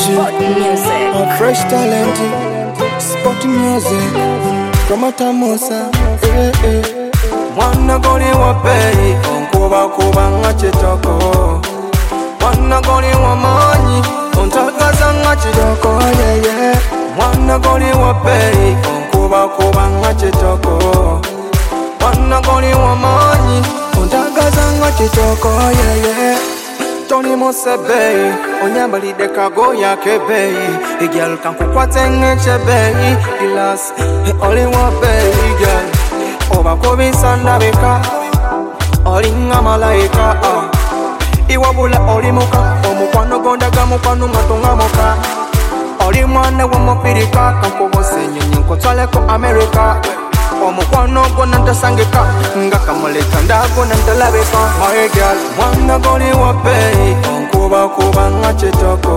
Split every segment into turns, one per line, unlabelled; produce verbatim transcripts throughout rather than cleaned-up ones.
G, a fresh talent, sport music, Promota Musa, eh eh. Mwana goli wa pei, onkuba kuba nga chitoko. Mwana goli wa manyi, ontakaza nga chitoko, yeah yeah. Mwana goli wa pei, onkuba kuba nga chitoko. Mwana goli wa manyi, ontakaza nga chitoko, yeah yeah. Tony Mosebe, onyambalide kago yake bei. Igyal kankukwate ngeche bei. Ilas, oli wa bei gyal. Oba kubisa ndabika, oli nga malaika. Iwabula oli muka, omukwano gondaga mukwano matunga muka. Oli mwane wa mopirika, kankubose nyonyi nkotwaleko Amerika. Omukwano gona ntasangika, nga kamuleka ndagona ntalabika. My girl, mwana goli wa pei, onkuba kuba nga chitoko.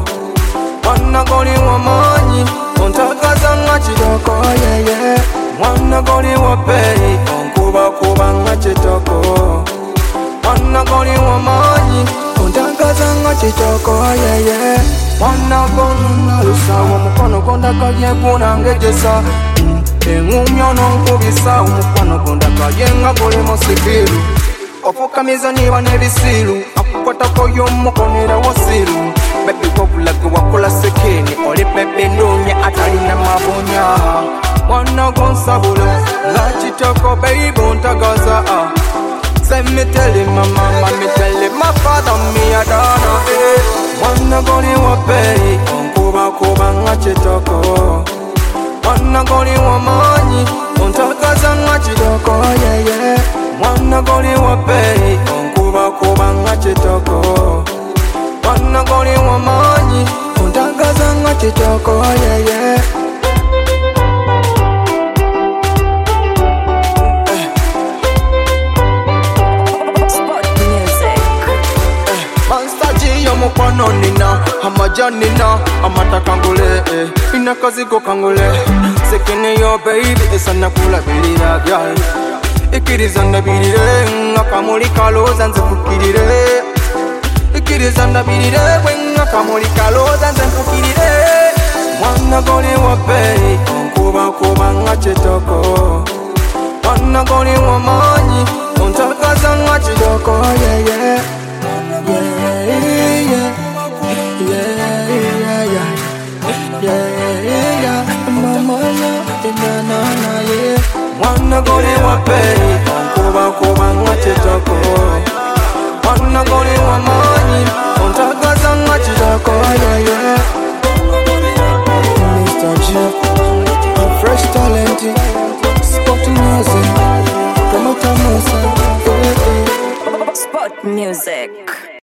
Mwana goli wa manyi, ontakaza nga chitoko, yeah yeah. Mwana goli wa pei, onkuba kuba nga chitoko. Mwana goli wa manyi, ontakaza nga chitoko, yeah yeah. Mwana goli na lusawa, mukono gondaka yekuna ngejesa. Engumyo nonkubisa umukwano gondaka yenga gole musikiru. Ofukamiza niba nebisiru, akukwatako y'omukonera wosiru. Baby wabulaga wakola sekeni, oli pepe ndunya atalina mabonya. Mwana gonsabula, nga chitoko baby ontagaza. Say me tell him my mama, me tell him my father, me a dana, eh. Mwana goli wa pei, onkuba kuba nga chitoko. Mwana goli wa manyi, ontakaza nga chitoko, yeah yeah. Mwana goli wa pei, onkuba kuba nga chitoko. Mwana goli wa manyi, ontakaza nga chitoko, yeah yeah. Mukwano nina, amaja nina, amataka ngule eh. Ina kazigo kangule, sekene yo baby, esana kula bilira gyal. Ikiriza ndabirire, ngakamuli kaloza nze kukirire. Ikiriza ndabirire, ngakamuli kaloza nze kukirire. Mwana goli wa pei, onkuba kuba nga chitoko. Mwana goli wa manyi, ontakaza nga chitoko, yeah yeah. Yeah, yeah, yeah, yeah, yeah, yeah, yeah, mama, na na na, yeah. Mwana goli wa pei, onkuba kuba nga chitoko. Mwana goli wa manyi, ontakaza nga chitoko, yeah, yeah. Mister G, a fresh talent, sport music, Promota Musa, yeah, yeah.
Sport music.